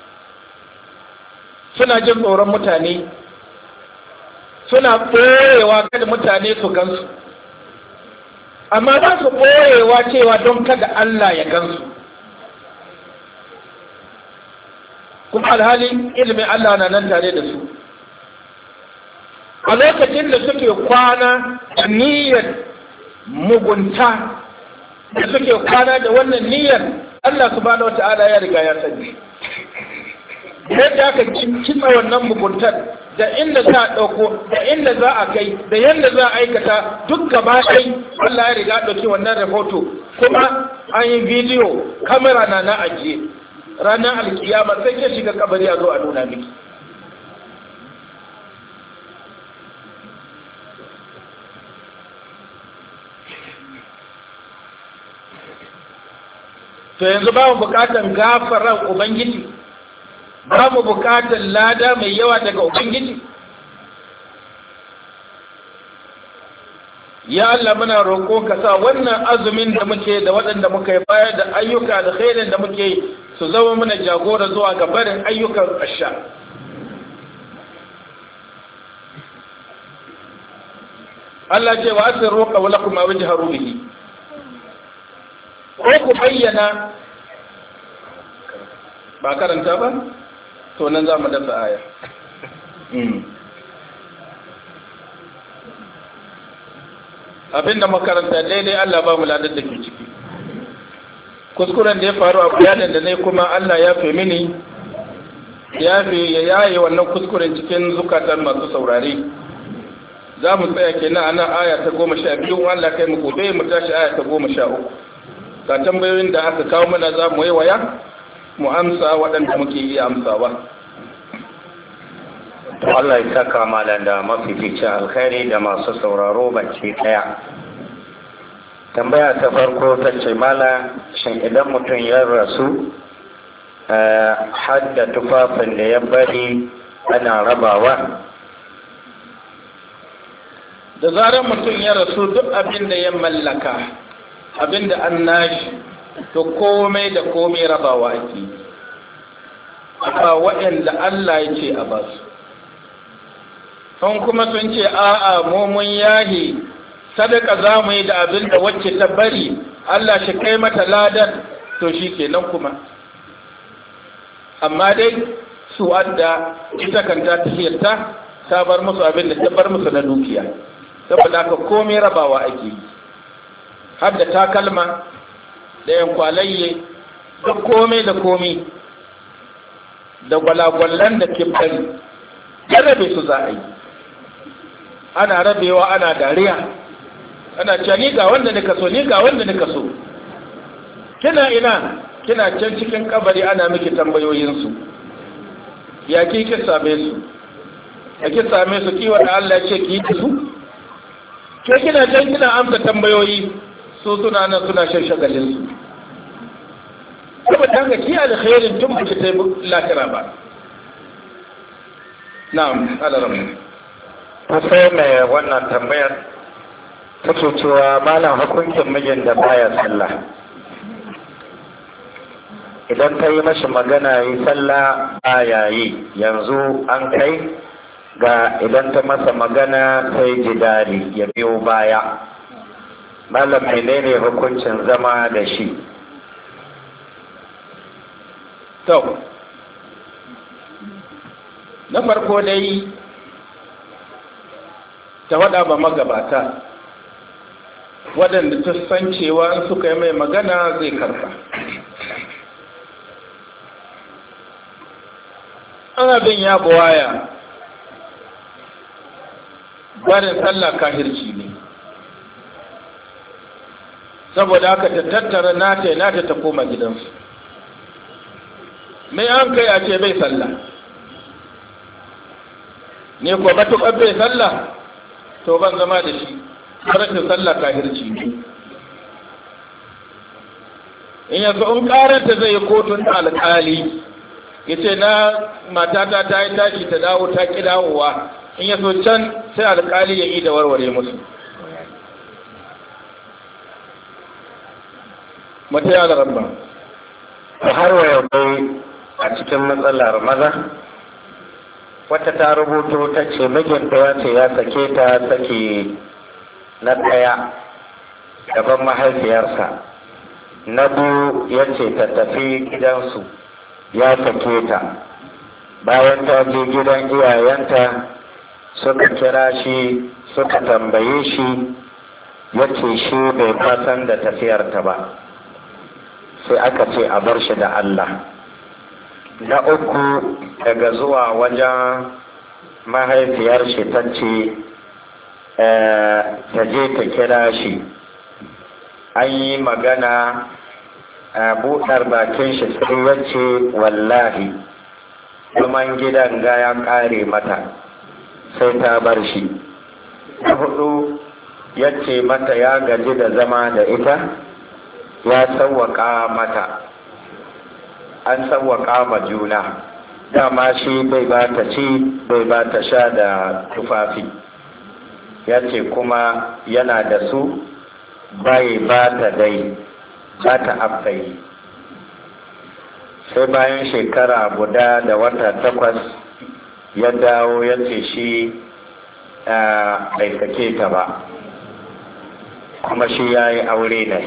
Suna jin tsoron mutane, suna ɓoyewa kada mutane su gansu, amma za su ɓoyewa cewa don kada Allah ya gansu, kuma alhalin ilimin Allah na nan tare da su. A lokacin da suke kwana da niyyar mugunta, da suke kwana da wannan niyyar, Allah subhanahu wata'ala ya riga ya sani. Yadda aka kitsa wannan muguntar, da inda za a ɗauko, da inda za a kai, da yadda za a aikata duk gaba ɗai, Allah ya riga ɗauki wannan rahoto, kuma an yi bidiyo, kamera na na ajiye. Ranar alkiyama sai ke shiga kabari a zo a nuna miki. To yanzu ba mu bukatar gafarar Ubangiji, ba mu bukatar lada mai yawa daga Ubangiji. Ya Allah muna roƙo ka sa wannan azumin da muke da waɗanda muka yi bayar da ayyuka da khairin da muke su zama mana jagora zuwa ga barin ayyukan asha. Allah ce wa asirru qawlakum aw ijharu bihi. Ko ku bayyana, ba karanta ba? To nan za mu dasa aya. Abinda makaranta daidai Allah ba mu ladar da ke ciki. Kuskuren da ya faru a bayanin da ne kuma Allah ya fi mini, ya fi ya yaye wannan kuskuren cikin zukatan masu saurare. Za mu tsaya kenan a nan aya ta goma sha biyu, Allah kai mu gobe mu tashi aya ta goma sha uku. Ga tambayoyin da aka kawo mana za mu yi waya mu amsa waɗanda muke iya amsawa. Allah ya saka malam da mafificin alkhairi da masu sauraro baki ɗaya. Tambaya ta farko ta ce malam, shin idan mutum ya rasu hadda tufafin da ya bari ana rabawa? Da zarar mutum ya rasu duk abin da ya mallaka, abin da an nashi, to komai da komai rabawa ake yi. Ba waɗanda Allah ya ce a ba su. Sun kuma sun ce a'a mu mun yahi sadaka za mu yi da abin da wacce ta bari, Allah shi kai mata ladan, to shi kenan kuma. Amma dai su adda ita kanta tafiyarta ta bar musu abin da ta bar musu na dukiya. Saboda haka komai rabawa ake yi. Har da takalma, da yan kwalayye, da komai da komai da gwalagwallan da ke bari ya rabe su za a yi, ana rabewa ana dariya, ana cewa ni ga wanda nika so, ni ga wanda nika so. Kina ina? Kina can cikin kabari ana miki tambayoyinsu. Ya ki ki same su? Ya ki same su kiwa da Allah ce ki yi su? Ke kina can kina amsa tambayoyi, su suna nan suna shan shagalinsu. Saboda haka ki alkhairin tun ba ki ta lakira ba. Na'am, alaramu. Ta sai mai wannan tambayar take cewa malam hukuncin mijin da baya sallah. Idan ta yi mashi magana yi sallah baya yi, yanzu an kai ga idan ta masa magana sai jidali ya biyo baya. Malam menene hukuncin zama da shi? To, na farko dai ta waɗa ba magabata waɗanda ta san cewa suka yi mai magana zai karɓa. Ana bin ya buwaya barin sallah kahirci ne, saboda haka ta tattara nata nata ta koma gidansu. Mai an kai a ce bai sallah ne, ko matuƙar bai sallah to ban zama da shi, rashin sallah kahirci ne. In yanzu in ƙaranta zai yi kotun alƙali ya ce na matata ta yi tashi ta dawo ta ƙi dawowa, in ya so can sai alƙali ya yi da warware musu. Mata ya larabba. Har wa yau a cikin matsalar maza, wata ta rubuto ta ce mijinta ya ce ya sake ta sake na ɗaya gaban mahaifiyarsa, na biyu ya ce ta tafi gidansu ya sake ta. Bayan ta je gidan iyayenta suka kira shi suka tambaye shi, ya ce shi bai fasan da tafiyarta ba, sai aka ce a bar shi da Allah. Na uku daga zuwa wajen mahaifiyar shi ta ce ta je ta kira shi, an yi magana a buɗar bakin shi sai ya ce wallahi zaman gidan ga ya ƙare mata sai ta bar shi. Na hudu ya ce mata ya gaji da zama da ita, ya sauwaƙa mata, an sauwaƙa ma juna, dama shi bai ba ta ci bai ba ta sha da tufafi, ya ce kuma yana da su bai ba ta dai ba ta afkai. Sai bayan shekara guda da wata takwas ya dawo ya ce shi bai sake ta ba, kuma shi ya yi aure ne.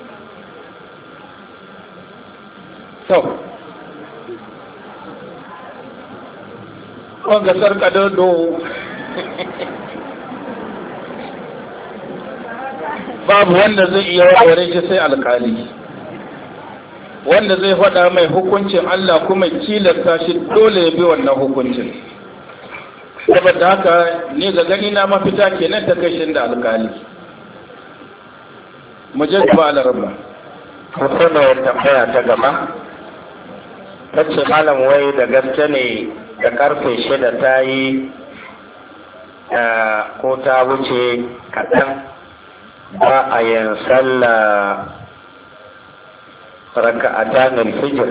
To, wanga sarka dodo babu wanda zai iya warware shi sai alkali, wanda zai faɗa mai hukuncin Allah kuma kilasta shi dole ya bi wannan hukuncin. Saboda haka ne ga gani na mafita kenan ta kai shi da alkali. Mu je gaba alarma. Kusa da tambaya ta gaba, ta ce malam wai da gaske ne da karfe shida ta yi ko ta wuce kaɗan ba a yin sallah raka'atan al-fajr.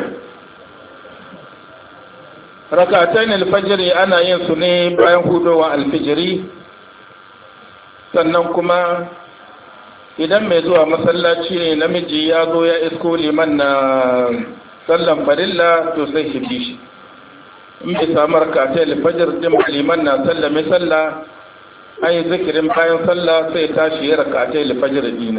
Raka'atan al-fajr ana yin su ne bayan hudowa al-fajri, sannan kuma idan mai zuwa masallaci ne namiji ya zo ya isko liman na sallan farilla to sai shi bi shi. In bai samu raka'atan al-fajr din liman na sallame sallah, an yi zikirin bayan sallah sai tashi ya raka'atan al-fajr din ne,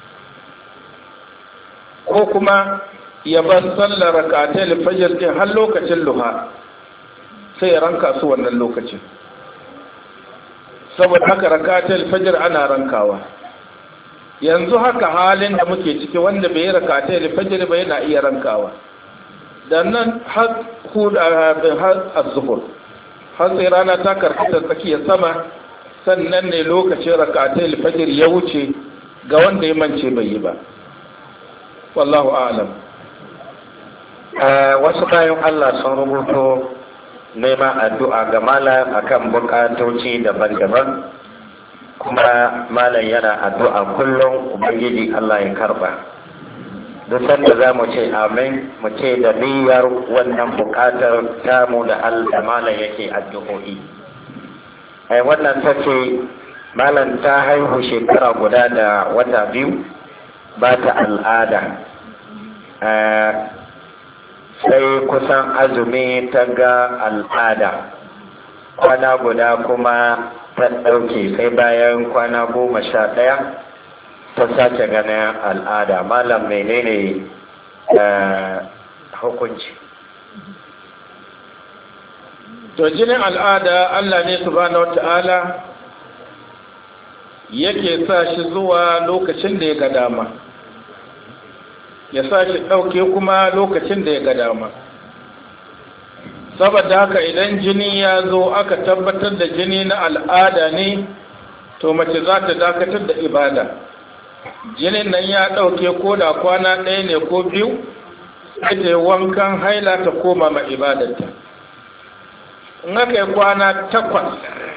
ko kuma ya bar sallar raka'atan al-fajr din har lokacin luha sai ya ranka su wannan lokacin. Saboda haka raka'atan al-fajr ana rankawa, yanzu haka halin da muke ciki wanda bai yi rakatai da fajr ba yana iya rankawa da nan har az-zuhur har sai rana ta karkata tsakiyar sama sannan ne lokacin rakatai da fajr ya wuce ga wanda ya mance bai yi ba wallahu a'lam. Wasu bayan Allah sun rubuto neman addu'a ga malam akan bukatoci daban-daban kuma malam yana addu'a kullum ubangiji Allah ya karba. Duk sanda za mu ce amin mu ce da niyyar wannan bukatar tamu da Allah malam yake addu'o'i. Ai wannan ta ce malam ta haihu shekara guda da wata biyu ba ta al'ada. Sai kusan azumi ta ga al'ada kwana guda kuma ta ɗauke sai bayan kwana goma sha ɗaya ta sake ganin al'ada. Malam menene hukunci? To jinin al'ada Allah ne subhanahu wata'ala yake sa shi zuwa lokacin da ya ga dama, ya sa shi ɗauke kuma lokacin da ya ga dama. Saboda haka idan jini ya zo aka tabbatar da jini na al'ada ne, to mace za ta dakatar da ibada. Jinin nan ya ɗauke ko da kwana ɗaya ne ko biyu, sai ta yi wankan haila ta koma ma ibadarta. In aka yi kwana takwas,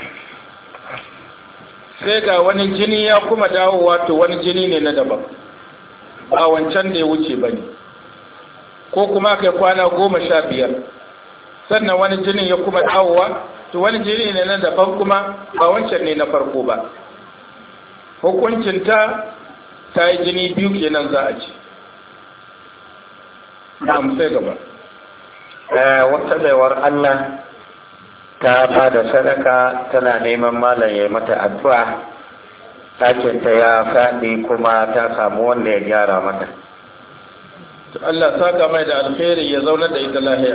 sai ga wani jini ya kuma dawowa, to wani jini ne na daban. Ba wancan da ya wuce ba ne, ko kuma kai kwana goma sha biyar sannan wani jinin ya kuma dawowa, to wani jini ne na daban kuma ba wancan ne na farko ba. Hukuncinta ta yi jini biyu kenan za a ci. Na sai gaba. Wata baiwar Allah ta ba da sadaka tana neman malam ya mata addu'a. ɗakinta ya faɗi kuma ta samu wanda ya gyara mata. Allah saka mai da alkhairi ya zauna da ita lahiya.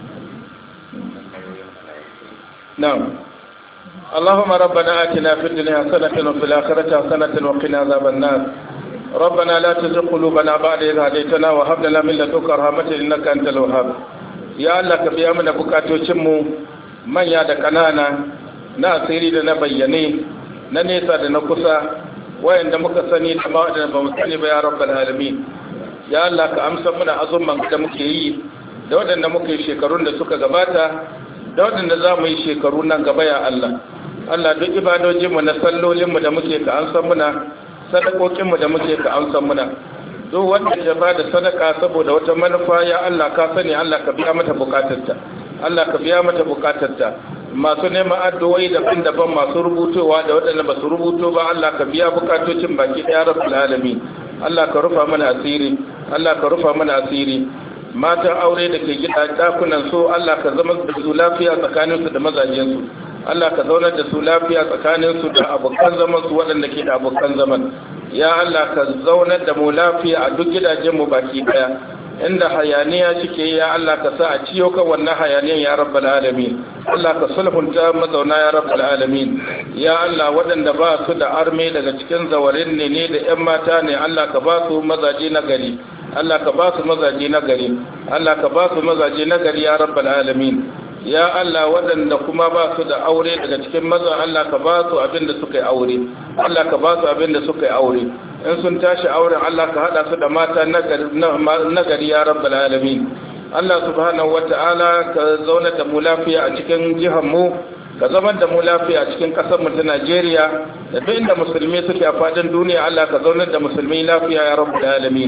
Na'am. Allahumma rabbana atina fid dunya hasanatan wa fil akhirati hasanatan wa qina adhaban nar. ربنا لا تزغ قلوبنا بعد إذ هديتنا وهب لنا من لدنك رحمة إنك أنت الوهاب. يا الله ka biya mana bukatocin mu manya da kanana na asiri da na bayyane na nesa da na kusa wayanda muka sani da ba da ba mu sani ba ya rabbal alamin. Ya Allah ka amsa mana azumman da muke yi da wadanda muke shekarun da suka gabata da wadanda za mu yi shekaru nan gaba ya Allah. Allah duk ibadojin mu na sallolin mu da muke ka amsa muna, sadakokin mu da muke ka amsa muna. Duk wanda ya ba da sadaka saboda wata manufa ya Allah ka sani, Allah ka biya mata bukatarta. Allah ka biya mata bukatarta. Masu neman addu'o'i daban-daban, masu rubutowa da waɗanda ba su rubuto ba, Allah ka biya bukatocin baki ɗaya rabbul alamin. Allah ka rufa mana asiri, Allah ka rufa mana asiri. Matan aure da ke gida dakunan so, Allah ka zama da su lafiya tsakaninsu da mazajensu. Allah ka zaunar da su lafiya tsakaninsu da abokan zaman su waɗanda ke da abokan zaman. Ya Allah ka zaunar da mu lafiya a duk gidajenmu baki ɗaya. Inda hayaniya cike, ya Allah ka sa a ciyo kan wannan hayaniyan ya rabbal alamin. Allah ka sulhunta mazauna ya rabbal alamin. Ya Allah waɗanda ba su da arme daga cikin zawarin ne ne da ƴan mata ne, Allah ka ba su mazaje na gari. Allah ka ba su mazaje na gari. Allah ka ba su mazaje na gari ya rabbal alamin. Ya Allah waɗanda kuma ba su da aure daga cikin maza, Allah ka ba su abin da suka yi aure. Allah ka ba su abin da suka yi aure. In sun tashi auren, Allah ka haɗa su da mata nagari ya rabbal alamin. Allah subhanahu wata'ala ka zauna da mu lafiya a cikin jihar mu, ka zama da mu lafiya a cikin ƙasar mu ta Najeriya da duk inda musulmi suke a fadin duniya. Allah ka zauna da musulmi lafiya ya rabbal alamin.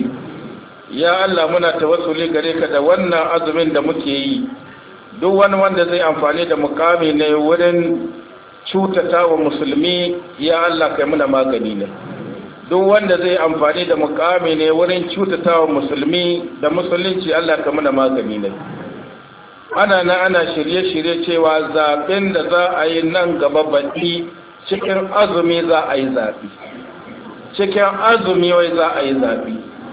Ya Allah muna tawassuli gare ka da wannan azumin da muke yi. Duk wani wanda zai amfani da mukami ne wurin cutata wa musulmi, ya Allah kai muna magani ne. Duk wanda zai amfani da mukami ne wurin cutata wa musulmi da musulunci, Allah kai muna magani ne. Ana na ana shirye-shirye cewa zaɓen da za a yi nan gaba baɗi cikin azumi za a yi zaɓi. Cikin azumi wai za a yi zaɓi.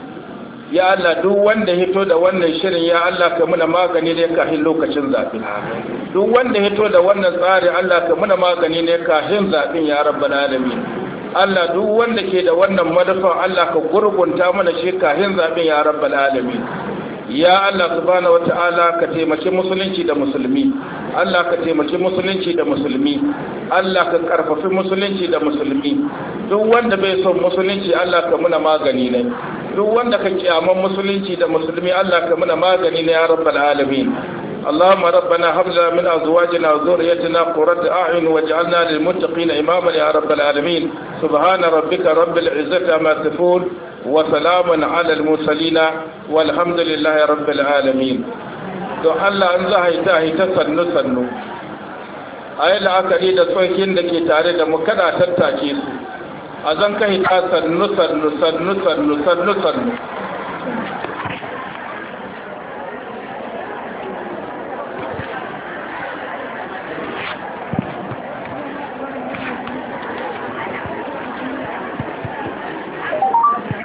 Ya Allah duk wanda hito da wannan shirin, ya Allah ka muna magani ne kafin lokacin zaɓe. Duk wanda hito da wannan tsari, Allah ka muna magani ne kafin zaɓen ya rabbal alamin. Allah duk wanda ke da wannan madafan Allah ka gurgunta mana shi kahin zaɓen ya rabbal alamin. Ya Allah subhanahu wata'ala ka taimaki musulunci da musulmi, Allah ka taimaki musulunci da musulmi, Allah ka karfafi musulunci da musulmi. Duk wanda bai son musulunci Allah ka muna magani ne, duk wanda ka kiyaman musulunci da musulmi Allah ka muna magani ne ya rabbal alamin. اللهم ربنا هب لنا من ازواجنا وذريتنا قرة اعين واجعلنا للمتقين اماما يا رب العالمين. سبحان ربك رب العزة عما يصفون وسلام على المرسلين والحمد لله رب العالمين. to Allah an za haita haita sannu sannu ayi la'akari da tsokin da ke tare da mu kada tattake su a zan kai ta sannu sannu sannu sannu sannu sannu